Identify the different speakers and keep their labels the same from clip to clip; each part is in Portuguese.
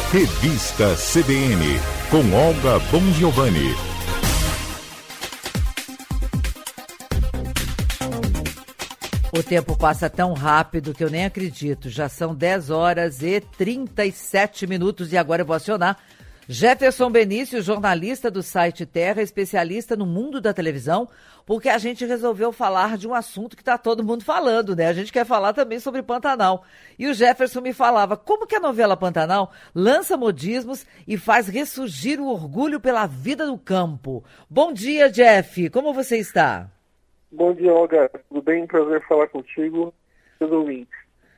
Speaker 1: Revista CBN, com Olga Bongiovanni.
Speaker 2: O tempo passa tão rápido que eu nem acredito. Já são 10 horas e 37 minutos e agora eu vou acionar Jefferson Benício, jornalista do site Terra, especialista no mundo da televisão, porque a gente resolveu falar de um assunto que está todo mundo falando, né? A gente quer falar também sobre Pantanal. E o Jefferson me falava como que a novela Pantanal lança modismos e faz ressurgir o orgulho pela vida do campo. Bom dia, Jeff. Como você está?
Speaker 3: Bom dia, Olga. Tudo bem? Prazer falar contigo. Seus ouvintes.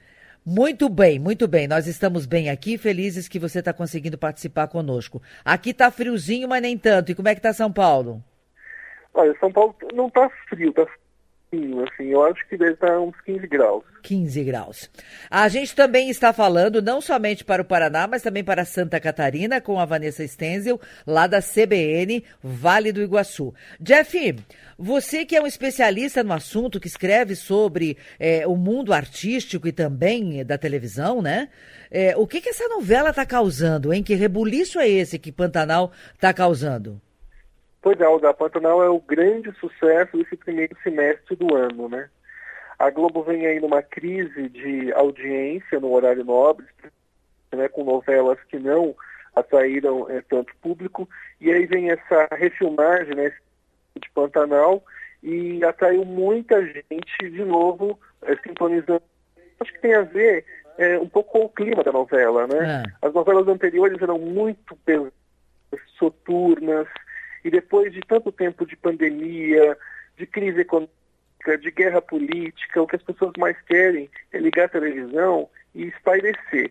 Speaker 2: Muito bem, muito bem. Nós estamos bem aqui, felizes que você está conseguindo participar conosco. Aqui está friozinho, mas nem tanto. E como é que está São Paulo?
Speaker 3: Olha, São Paulo não está frio, está frio, assim. Eu acho que deve estar uns 15 graus.
Speaker 2: 15 graus. A gente também está falando não somente para o Paraná, mas também para Santa Catarina, com a Vanessa Stenzel, lá da CBN, Vale do Iguaçu. Jeff, você que é um especialista no assunto, que escreve sobre o mundo artístico e também da televisão, né? O que essa novela está causando, hein? Que rebuliço é esse que Pantanal está causando?
Speaker 3: Pois é, Olga, Pantanal é o grande sucesso desse primeiro semestre do ano, né? A Globo vem aí numa crise de audiência no horário nobre, né, com novelas que não atraíram tanto público, e aí vem essa refilmagem, né, de Pantanal, e atraiu muita gente de novo sintonizando. Acho que tem a ver um pouco com o clima da novela, né? As novelas anteriores eram muito pesadas, soturnas, e depois de tanto tempo de pandemia, de crise econômica, de guerra política, o que as pessoas mais querem é ligar a televisão e espairecer.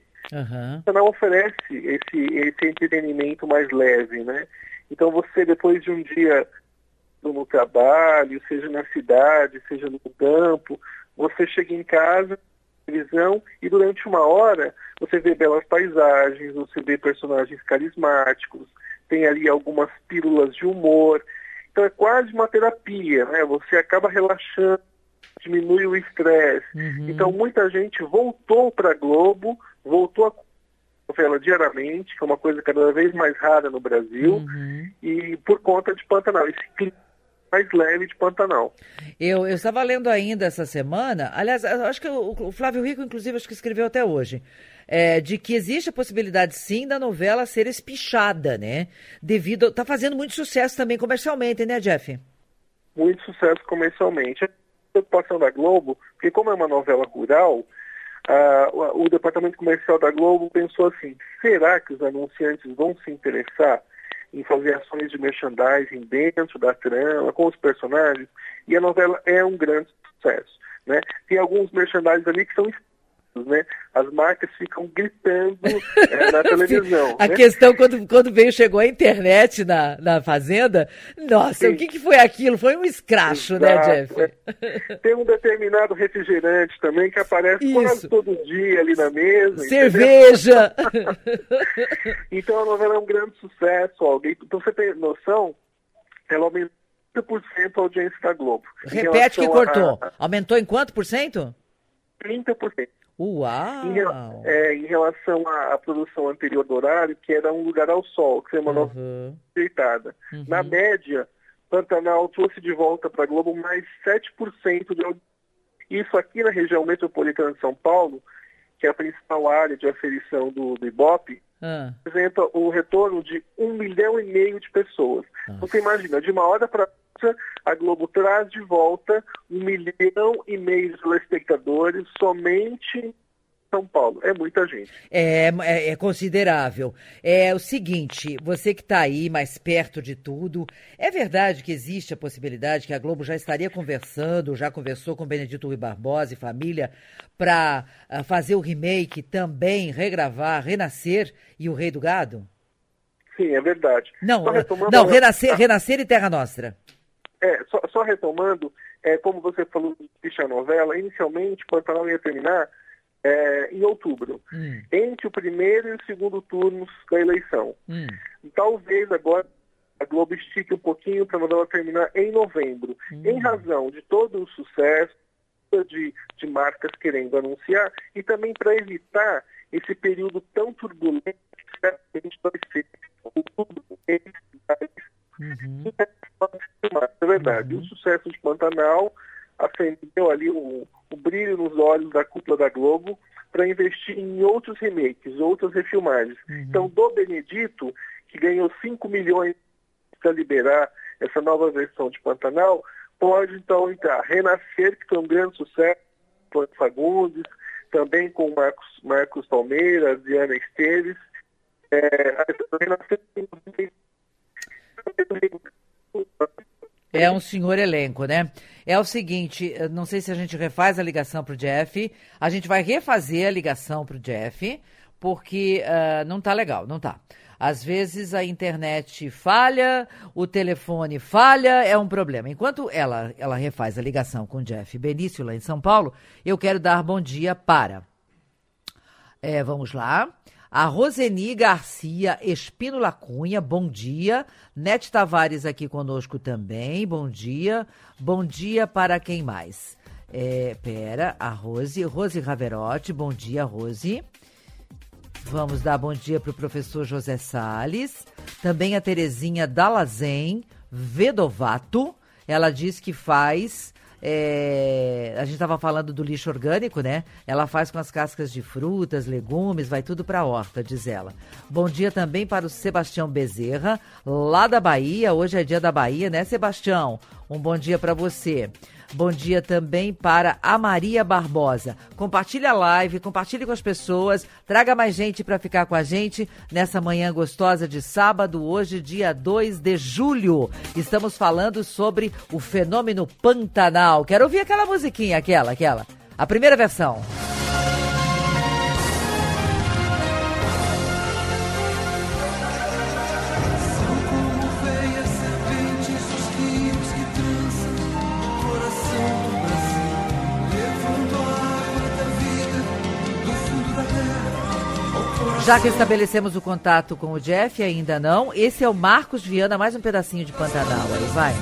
Speaker 3: O canal oferece esse entretenimento mais leve, né? Então você, depois de um dia no trabalho, seja na cidade, seja no campo, você chega em casa, televisão, e durante uma hora você vê belas paisagens, você vê personagens carismáticos, tem ali algumas pílulas de humor. Então é quase uma terapia, né? Você acaba relaxando, diminui o estresse. Então muita gente voltou para a Globo, voltou a novela diariamente, que é uma coisa cada vez mais rara no Brasil, e por conta de Pantanal, esse clima mais leve de Pantanal.
Speaker 2: Eu estava lendo ainda essa semana, aliás, acho que o Flávio Rico, inclusive, acho que escreveu até hoje, de que existe a possibilidade, sim, da novela ser espichada, né? Tá fazendo muito sucesso também comercialmente, né, Jeff?
Speaker 3: Muito sucesso comercialmente. A preocupação da Globo, porque como é uma novela rural, o departamento comercial da Globo pensou assim, será que os anunciantes vão se interessar em fazer ações de merchandising dentro da trama, com os personagens? E a novela é um grande sucesso, né? Tem alguns merchandising ali que são né? As marcas ficam gritando na televisão.
Speaker 2: A questão, quando chegou a internet na Fazenda, nossa, sim, o que foi aquilo? Foi um escracho, exato, né, Jeff?
Speaker 3: Tem um determinado refrigerante também que aparece quase todo dia ali na mesa.
Speaker 2: Cerveja!
Speaker 3: Então a novela é um grande sucesso, alguém. Então você tem noção, ela aumentou 30% a audiência da Globo.
Speaker 2: Repete que cortou. Aumentou em quanto por cento?
Speaker 3: 30%.
Speaker 2: Uau!
Speaker 3: Em relação à produção anterior do horário, que era Um Lugar ao Sol, que é uma novela ajeitada. Na média, Pantanal trouxe de volta para a Globo mais 7% de audiência. Isso aqui na região metropolitana de São Paulo, que é a principal área de aferição do Ibope, apresenta o retorno de 1,5 milhão de pessoas. Você imagina, de uma hora para outra, a Globo traz de volta 1,5 milhão de telespectadores somente em São Paulo. É muita gente.
Speaker 2: É considerável. É o seguinte, você que está aí mais perto de tudo, é verdade que existe a possibilidade que a Globo já estaria conversando, já conversou com Benedito Rui Barbosa e família para fazer o remake também, regravar, Renascer e O Rei do Gado?
Speaker 3: Sim, é verdade.
Speaker 2: Não, Renascer e Terra Nostra.
Speaker 3: Só retomando, como você falou de novela, inicialmente Pantanal ia terminar em outubro, entre o primeiro e o segundo turnos da eleição. Talvez agora a Globo estique um pouquinho para a novela terminar em novembro, em razão de todo o sucesso de marcas querendo anunciar e também para evitar esse período tão turbulento que certamente vai ser é verdade. O sucesso de Pantanal acendeu ali o brilho nos olhos da cúpula da Globo para investir em outros remakes, outras refilmagens. Então, do Benedito, que ganhou 5 milhões para liberar essa nova versão de Pantanal, pode então entrar Renascer, que foi um grande sucesso, com Fagundes, também com Marcos Palmeira, Diana Esteves.
Speaker 2: É um senhor elenco, né? É o seguinte, não sei se a gente refaz a ligação pro Jeff, a gente vai refazer a ligação pro Jeff, porque não tá legal, não tá. Às vezes a internet falha, o telefone falha, é um problema. Enquanto ela refaz a ligação com o Jeff Benício lá em São Paulo, eu quero dar bom dia para... vamos lá. A Roseni Garcia Espínola Cunha, bom dia. Nete Tavares aqui conosco também, bom dia. Bom dia para quem mais? A Rose Raverotti, bom dia, Rose. Vamos dar bom dia para o professor José Salles. Também a Terezinha Dalazen Vedovato, ela diz que faz... a gente estava falando do lixo orgânico, né? Ela faz com as cascas de frutas, legumes, vai tudo para a horta, diz ela. Bom dia também para o Sebastião Bezerra, lá da Bahia. Hoje é dia da Bahia, né, Sebastião? Um bom dia para você. Bom dia também para a Maria Barbosa. Compartilhe a live, compartilhe com as pessoas, traga mais gente para ficar com a gente nessa manhã gostosa de sábado, hoje dia 2 de julho. Estamos falando sobre o fenômeno Pantanal. Quero ouvir aquela musiquinha, aquela. A primeira versão. Já que estabelecemos o contato com o Jeff, ainda não. Esse é o Marcos Viana, mais um pedacinho de Pantanal. Aí vai.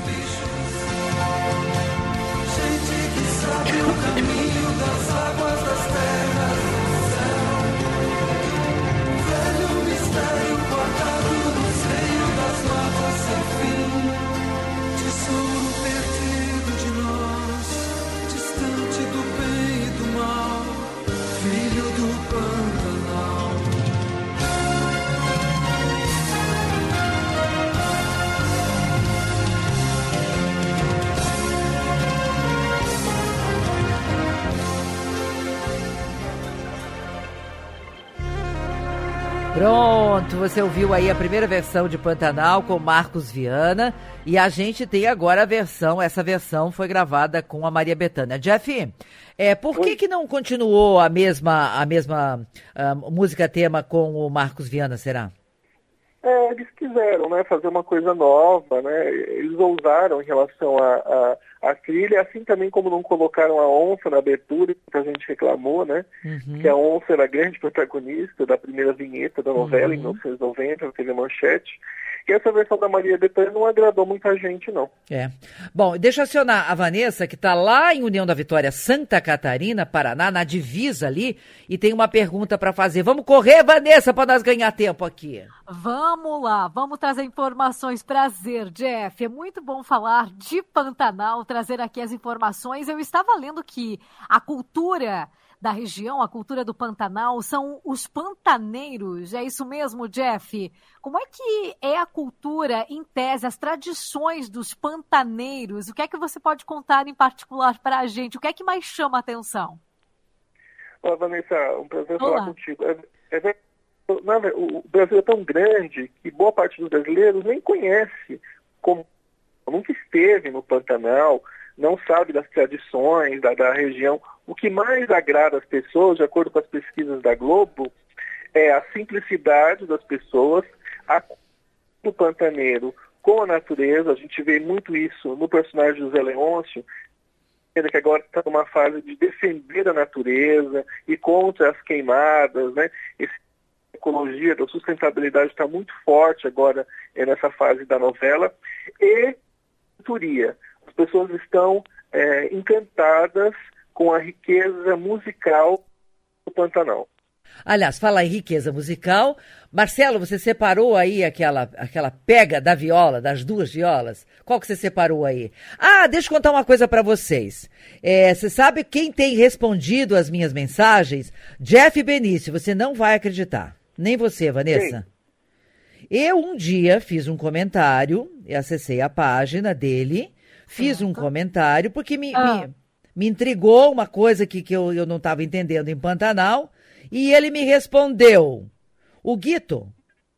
Speaker 2: Pronto, você ouviu aí a primeira versão de Pantanal com Marcos Viana e a gente tem agora essa versão foi gravada com a Maria Bethânia. Jeff, por que não continuou a mesma música tema com o Marcos Viana, será?
Speaker 3: Eles quiseram, né, fazer uma coisa nova, né? Eles ousaram em relação à trilha, assim também como não colocaram a onça na abertura, que a gente reclamou, né? Que a onça era a grande protagonista da primeira vinheta da novela, em 1990, na TV Manchete. E essa versão da Maria Bethânia não agradou muita gente, não.
Speaker 2: Bom, deixa eu acionar a Vanessa, que está lá em União da Vitória, Santa Catarina, Paraná, na divisa ali, e tem uma pergunta para fazer. Vamos correr, Vanessa, para nós ganhar tempo aqui.
Speaker 4: Vamos lá, vamos trazer informações. Prazer, Jeff. É muito bom falar de Pantanal, trazer aqui as informações. Eu estava lendo que a cultura da região, a cultura do Pantanal, são os pantaneiros. É isso mesmo, Jeff? Como é que é a cultura, em tese, as tradições dos pantaneiros? O que é que você pode contar em particular para a gente? O que é que mais chama a atenção?
Speaker 3: Olá, Vanessa, um prazer falar contigo. O Brasil é tão grande que boa parte dos brasileiros nem conhece, nunca esteve no Pantanal, não sabe das tradições da região. O que mais agrada as pessoas, de acordo com as pesquisas da Globo, é a simplicidade das pessoas, do pantaneiro com a natureza. A gente vê muito isso no personagem José Leôncio, que agora está numa fase de defender a natureza e contra as queimadas, né? A ecologia, da sustentabilidade está muito forte agora nessa fase da novela. E cultura. As pessoas estão encantadas com a riqueza musical do Pantanal.
Speaker 2: Aliás, fala em riqueza musical. Marcelo, você separou aí aquela pega da viola, das duas violas? Qual que você separou aí? Ah, deixa eu contar uma coisa para vocês. Você sabe quem tem respondido as minhas mensagens? Jeff Benício, você não vai acreditar. Nem você, Vanessa. Sim. Eu um dia fiz um comentário, acessei a página dele, fiz um comentário, porque me intrigou uma coisa que eu não estava entendendo em Pantanal, e ele me respondeu. O Guito.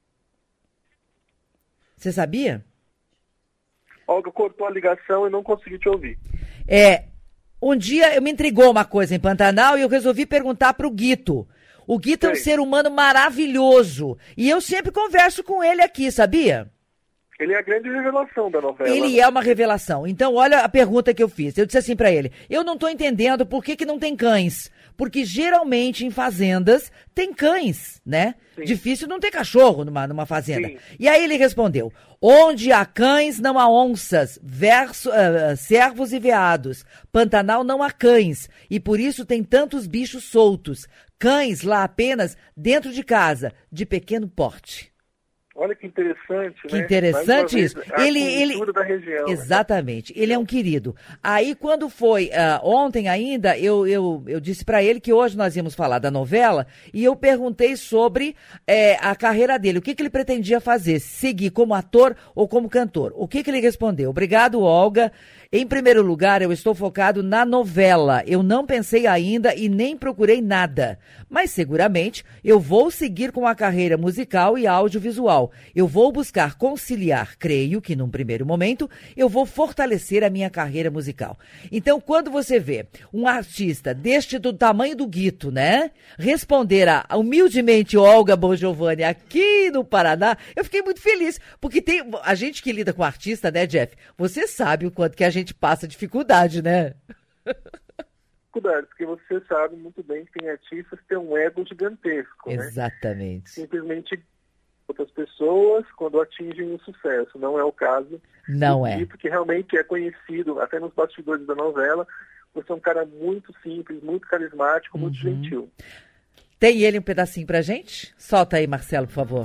Speaker 2: Você sabia?
Speaker 3: Olga, cortou a ligação e não consegui te ouvir.
Speaker 2: Um dia me intrigou uma coisa em Pantanal e eu resolvi perguntar para o Guito. O Guito é um ser humano maravilhoso. E eu sempre converso com ele aqui, sabia?
Speaker 3: Ele é a grande revelação da novela.
Speaker 2: Ele é uma revelação. Então, olha a pergunta que eu fiz. Eu disse assim para ele, eu não estou entendendo por que não tem cães. Porque geralmente em fazendas tem cães, né? Sim. Difícil não ter cachorro numa fazenda. Sim. E aí ele respondeu, onde há cães não há onças, cervos e veados. Pantanal não há cães e por isso tem tantos bichos soltos. Cães lá apenas dentro de casa, de pequeno porte.
Speaker 3: Olha que interessante, né?
Speaker 2: Que interessante isso.
Speaker 3: Cultura da região.
Speaker 2: Exatamente. Né? Ele é um querido. Aí, quando foi ontem ainda, eu disse para ele que hoje nós íamos falar da novela e eu perguntei sobre a carreira dele. O que ele pretendia fazer? Seguir como ator ou como cantor? O que ele respondeu? Obrigado, Olga. Em primeiro lugar, eu estou focado na novela. Eu não pensei ainda e nem procurei nada. Mas seguramente eu vou seguir com a carreira musical e audiovisual. Eu vou buscar conciliar, creio que num primeiro momento, eu vou fortalecer a minha carreira musical. Então, quando você vê um artista do tamanho do Guito, né, responder a humildemente Olga Bongiovanni aqui no Paraná, eu fiquei muito feliz, porque tem a gente que lida com artista, né, Jeff? Você sabe o quanto que a gente passa dificuldade, né?
Speaker 3: Dificuldade, porque você sabe muito bem que tem artistas que têm um ego gigantesco, né?
Speaker 2: Exatamente.
Speaker 3: Simplesmente outras pessoas quando atingem o sucesso. Não é o caso.
Speaker 2: Não é.
Speaker 3: Porque realmente é conhecido, até nos bastidores da novela, você é um cara muito simples, muito carismático, muito gentil.
Speaker 2: Tem ele um pedacinho pra gente? Solta aí, Marcelo, por favor.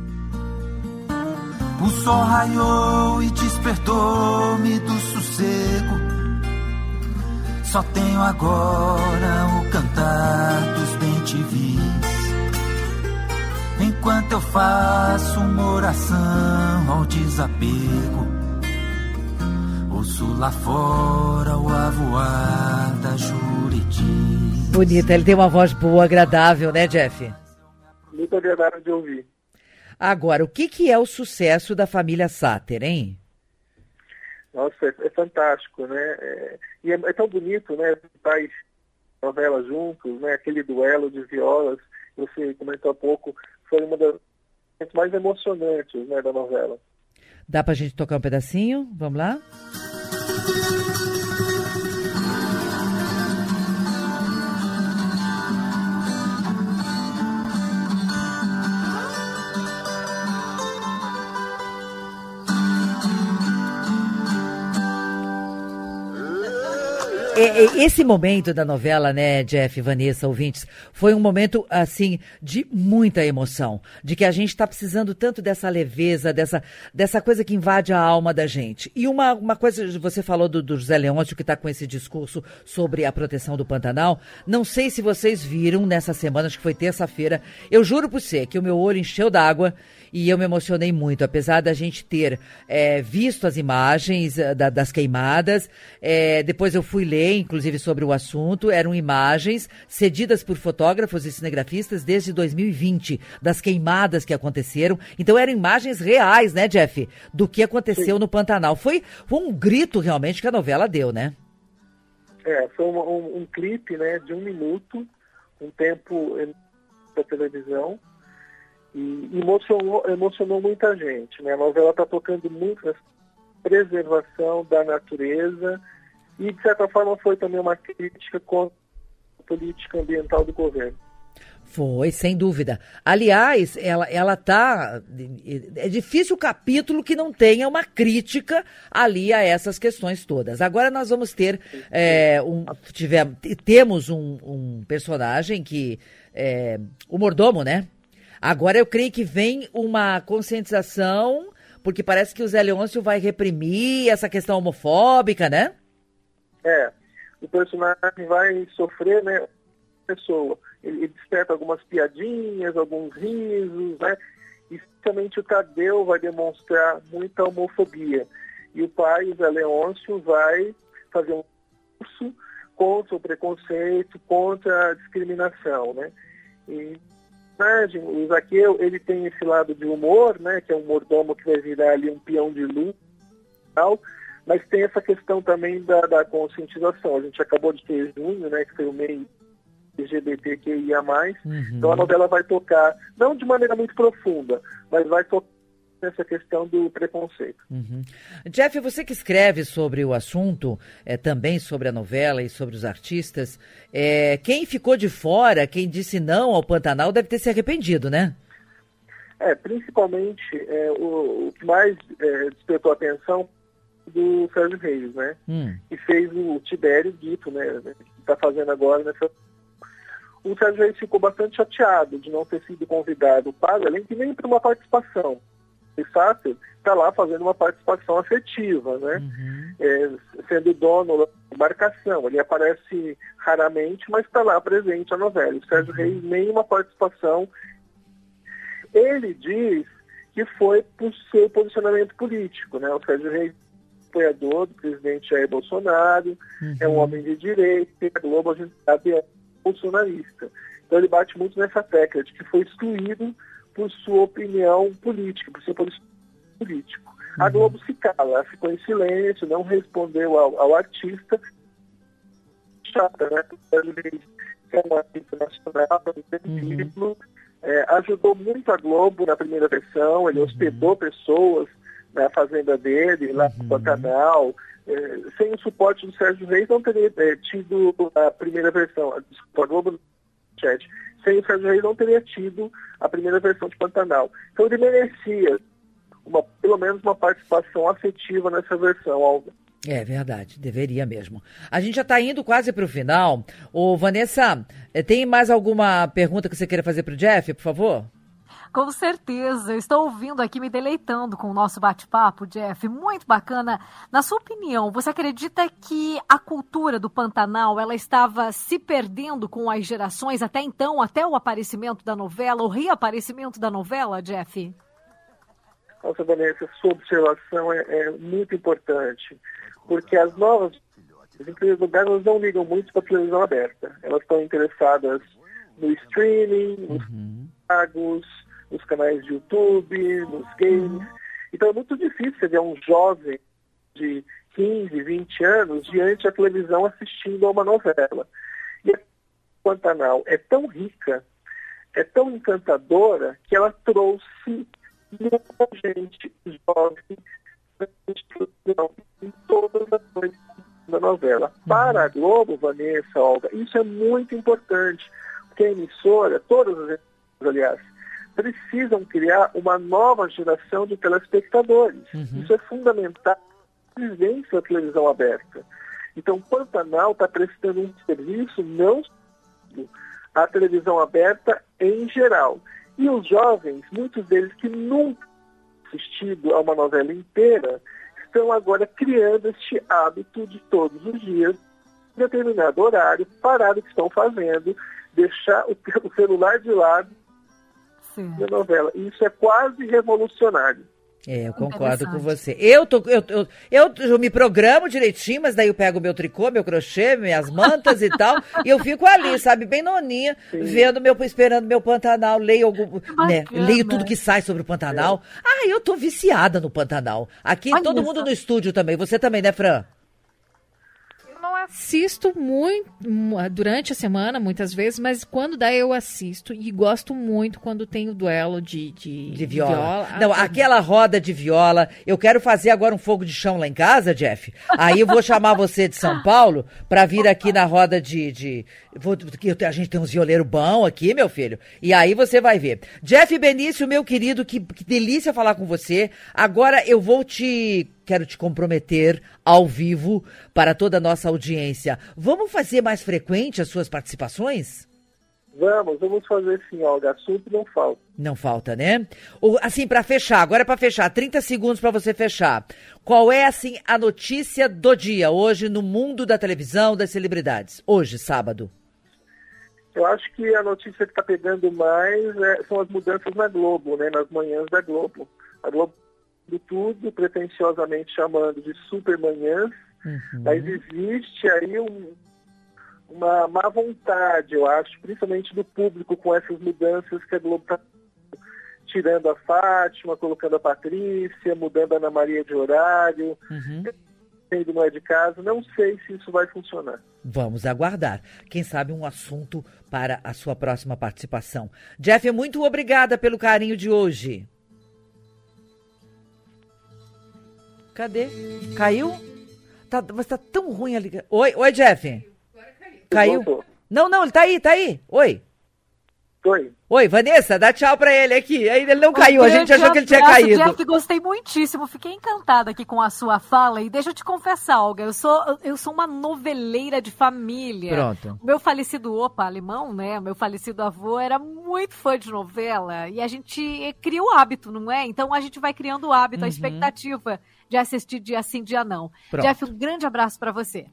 Speaker 5: O sol raiou e despertou-me do sossego. Só tenho agora o cantar dos bem-te-vis. Enquanto eu faço uma oração ao desapego, ouço lá fora o avoar da Juriti.
Speaker 2: Bonita, ele tem uma voz boa, agradável, né, Jeff?
Speaker 3: Muito agradável de ouvir.
Speaker 2: Agora, o que é o sucesso da família Sáter, hein?
Speaker 3: Nossa, é fantástico, né? E é tão bonito, né? Faz novelas juntos, né? Aquele duelo de violas, você comentou há pouco, foi uma das mais emocionantes, né, da novela.
Speaker 2: Dá pra gente tocar um pedacinho? Vamos lá? Esse momento da novela, né, Jeff, Vanessa, ouvintes, foi um momento, assim, de muita emoção, de que a gente está precisando tanto dessa leveza, dessa coisa que invade a alma da gente. E uma coisa, você falou do José Leôncio, que está com esse discurso sobre a proteção do Pantanal. Não sei se vocês viram nessa semana, acho que foi terça-feira, eu juro por você que o meu olho encheu d'água e eu me emocionei muito, apesar da gente ter visto as imagens das queimadas. Depois eu fui ler, inclusive, sobre o assunto. Eram imagens cedidas por fotógrafos e cinegrafistas desde 2020, das queimadas que aconteceram. Então eram imagens reais, né, Jeff, do que aconteceu no Pantanal. Foi um grito realmente que a novela deu, né?
Speaker 3: Foi um clipe, né, de 1 minuto, um tempo da televisão, e emocionou muita gente, né? A novela está tocando muito nessa preservação da natureza e, de certa forma, foi também uma crítica contra a política ambiental do governo.
Speaker 2: Foi, sem dúvida. Aliás, ela tá... É difícil o capítulo que não tenha uma crítica ali a essas questões todas. Agora nós vamos ter... temos um personagem que o mordomo, né? Agora eu creio que vem uma conscientização, porque parece que o Zé Leôncio vai reprimir essa questão homofóbica, né?
Speaker 3: O personagem vai sofrer, né? Pessoa. Ele desperta algumas piadinhas, alguns risos, né? E justamente o Tadeu vai demonstrar muita homofobia. E o pai, o Zé Leôncio, vai fazer um curso contra o preconceito, contra a discriminação, né? E o Zaqueu, ele tem esse lado de humor, né? Que é um mordomo que vai virar ali um peão de luz e tal, mas tem essa questão também da conscientização. A gente acabou de ter junho, né? Que foi o mês LGBTQIA+. Então a novela vai tocar, não de maneira muito profunda, mas vai tocar nessa questão do preconceito.
Speaker 2: Jeff, você que escreve sobre o assunto, também sobre a novela e sobre os artistas, quem ficou de fora, quem disse não ao Pantanal, deve ter se arrependido, né?
Speaker 3: Principalmente o que mais despertou a atenção do Sérgio Reis, né? Que fez o Tibério Guito, né? Que está fazendo agora nessa... O Sérgio Reis ficou bastante chateado de não ter sido convidado para, além que nem para uma participação. O Sácer está lá fazendo uma participação afetiva, né? Sendo dono da embarcação. Ele aparece raramente, mas está lá presente na novela. O Sérgio Reis, nenhuma participação. Ele diz que foi por seu posicionamento político, né? O Sérgio Reis é apoiador do presidente Jair Bolsonaro, é um homem de direita, e a Globo, a gente sabe, é bolsonarista. Então ele bate muito nessa tecla de que foi excluído por sua opinião política, por seu posicionamento político. A Globo se cala, ficou em silêncio, não respondeu ao artista. Chata, né? Que é um artista nacional, ajudou muito a Globo na primeira versão, ele hospedou pessoas na fazenda dele, lá no Pantanal. Sem o suporte do Sérgio Reis, não teria tido a primeira versão. Desculpa, a Globo chat. Sem o Sérgio Reis, não teria tido a primeira versão de Pantanal. Então ele merecia pelo menos uma participação afetiva nessa versão, Olga.
Speaker 2: É verdade, deveria mesmo. A gente já está indo quase para o final. Ô, Vanessa, tem mais alguma pergunta que você queira fazer para o Jeff, por favor?
Speaker 4: Com certeza, eu estou ouvindo aqui, me deleitando com o nosso bate-papo, Jeff, muito bacana. Na sua opinião, você acredita que a cultura do Pantanal, ela estava se perdendo com as gerações até então, até o aparecimento da novela, o reaparecimento da novela, Jeff?
Speaker 3: Nossa, Vanessa, sua observação é muito importante, porque as novas, em primeiro lugar, elas não ligam muito para a televisão aberta. Elas estão interessadas no streaming, nos pagos, nos canais de YouTube, nos games. Então é muito difícil você ver um jovem de 15, 20 anos diante da televisão assistindo a uma novela. E a Pantanal é tão rica, é tão encantadora, que ela trouxe muita gente jovem em todas as coisas da novela. Para a Globo, Vanessa, Olga, isso é muito importante, porque a emissora, todas as emissoras, aliás, precisam criar uma nova geração de telespectadores. Isso é fundamental para a presença da televisão aberta. Então, Pantanal está prestando um serviço não à televisão aberta em geral. E os jovens, muitos deles que nunca assistido a uma novela inteira, estão agora criando este hábito de todos os dias, em determinado horário, parar o que estão fazendo, deixar o celular de lado da novela. Isso é quase revolucionário.
Speaker 2: Eu concordo com você. Eu me programo direitinho, mas daí eu pego meu tricô, meu crochê, minhas mantas e tal, e eu fico ali, sabe, bem noninha, esperando meu Pantanal, leio tudo que sai sobre o Pantanal. Eu tô viciada no Pantanal. Aqui, todo mundo no estúdio também. Você também, né, Fran?
Speaker 6: Não assisto muito durante a semana, muitas vezes, mas quando dá eu assisto e gosto muito quando tem o duelo de viola.
Speaker 2: Não, aquela roda de viola, eu quero fazer agora um fogo de chão lá em casa, Jeff. Aí eu vou chamar você de São Paulo pra vir aqui na roda a gente tem uns violeiros bons aqui, meu filho. E aí você vai ver. Jeff Benício, meu querido, que delícia falar com você. Agora eu quero te comprometer ao vivo para toda a nossa audiência. Vamos fazer mais frequente as suas participações?
Speaker 3: Vamos fazer sim, Olga. Assunto não falta.
Speaker 2: Não falta, né? Assim, para fechar, agora é para fechar, 30 segundos para você fechar. Qual é, assim, a notícia do dia hoje no mundo da televisão, das celebridades? Hoje, sábado.
Speaker 3: Eu acho que a notícia que está pegando mais são as mudanças na Globo, né? Nas manhãs da Globo. A Globo do tudo, pretensiosamente chamando de supermanhãs, mas existe aí uma má vontade, eu acho, principalmente do público com essas mudanças que a Globo está tirando a Fátima, colocando a Patrícia, mudando a Ana Maria de horário, sendo não é de casa. Não sei se isso vai funcionar.
Speaker 2: Vamos aguardar. Quem sabe um assunto para a sua próxima participação. Jeff, muito obrigada pelo carinho de hoje. Cadê? Caiu? Mas tá tão ruim a ligação. Oi, Jeff. Caiu? Não, ele tá aí. Oi. Oi, Vanessa, dá tchau pra ele aqui. Ele não caiu, a gente achou que ele tinha caído.
Speaker 4: Jeff, gostei muitíssimo, fiquei encantada aqui com a sua fala. E deixa eu te confessar, Olga, eu sou uma noveleira de família.
Speaker 2: Pronto.
Speaker 4: Meu falecido alemão, né, meu falecido avô era muito fã de novela. E a gente cria o hábito, não é? Então a gente vai criando o hábito, a expectativa de assistir dia sim, dia não.
Speaker 2: Pronto.
Speaker 4: Jeff, um grande abraço pra você.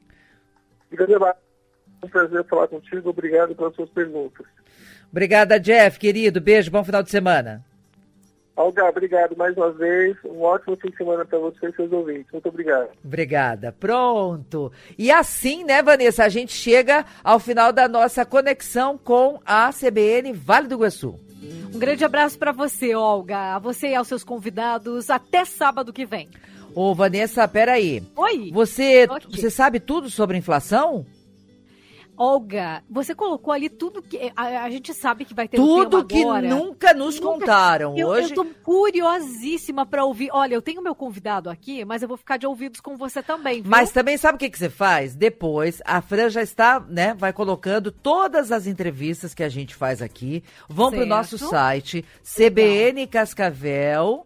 Speaker 3: Um prazer falar contigo, obrigado pelas suas perguntas.
Speaker 2: Obrigada, Jeff, querido. Beijo, bom final de semana.
Speaker 3: Olga, obrigado mais uma vez. Um ótimo fim de semana para você e seus ouvintes. Muito obrigado.
Speaker 2: Obrigada. Pronto. E assim, né, Vanessa, a gente chega ao final da nossa conexão com a CBN Vale do Iguaçu.
Speaker 4: Um grande abraço para você, Olga. A você e aos seus convidados. Até sábado que vem.
Speaker 2: Ô, Vanessa, peraí.
Speaker 4: Oi.
Speaker 2: Você sabe tudo sobre inflação?
Speaker 4: Olga, você colocou ali tudo que a gente sabe que vai ter
Speaker 2: tudo que nunca nos contaram. Hoje
Speaker 4: eu tô curiosíssima para ouvir. Olha, eu tenho meu convidado aqui, mas eu vou ficar de ouvidos com você também, viu?
Speaker 2: Mas também sabe o que você faz? Depois, a Fran já está, né, vai colocando todas as entrevistas que a gente faz aqui. Vão pro nosso site, cbncascavel.com.br.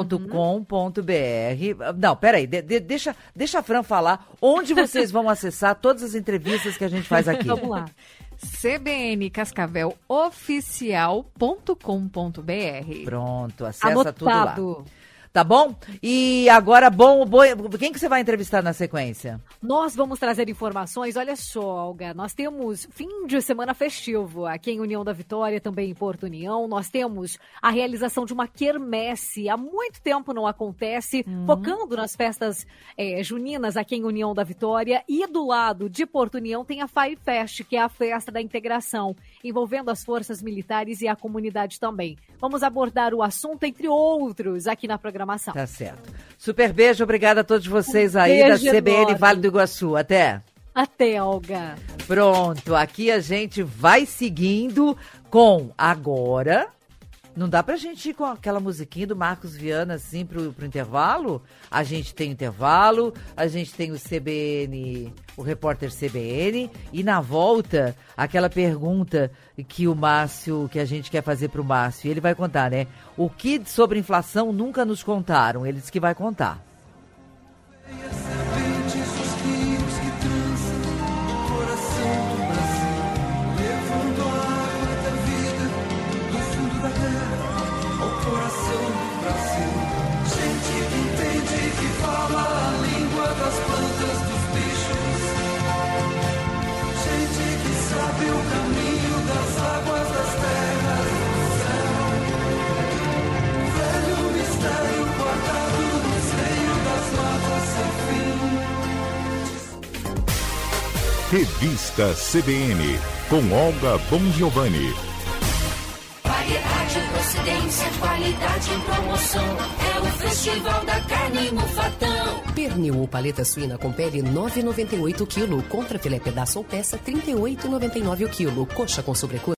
Speaker 2: Não, peraí, deixa a Fran falar onde vocês vão acessar todas as entrevistas que a gente faz aqui.
Speaker 4: Vamos lá.
Speaker 6: cbncascaveloficial.com.br.
Speaker 2: Pronto, acessa
Speaker 4: Anotado.
Speaker 2: tudo lá. Tá bom? E agora, quem que você vai entrevistar na sequência?
Speaker 4: Nós vamos trazer informações, olha só, Olga, nós temos fim de semana festivo aqui em União da Vitória, também em Porto União, nós temos a realização de uma quermesse, há muito tempo não acontece, focando nas festas juninas aqui em União da Vitória, e do lado de Porto União tem a Fire Fest, que é a festa da integração, envolvendo as forças militares e a comunidade também. Vamos abordar o assunto, entre outros, aqui na programação.
Speaker 2: Tá certo. Super beijo, obrigada a todos vocês aí da CBN
Speaker 4: enorme.
Speaker 2: Vale do Iguaçu. Até.
Speaker 4: Até, Olga.
Speaker 2: Pronto, aqui a gente vai seguindo com agora. Não dá pra gente ir com aquela musiquinha do Marcos Viana assim pro intervalo? A gente tem o intervalo, a gente tem o CBN, o repórter CBN, e na volta, aquela pergunta que o Márcio, que a gente quer fazer pro Márcio, ele vai contar, né? O que sobre inflação nunca nos contaram? Ele disse que vai contar.
Speaker 1: Revista CBN, com Olga Bongiovanni.
Speaker 7: Variedade, procedência, qualidade em promoção. É o Festival da Carne Mufatão.
Speaker 8: Pernil ou paleta suína com pele 9,98 kg. Contra filé pedaço ou peça 38,99 o quilo. Coxa com sobrecoxa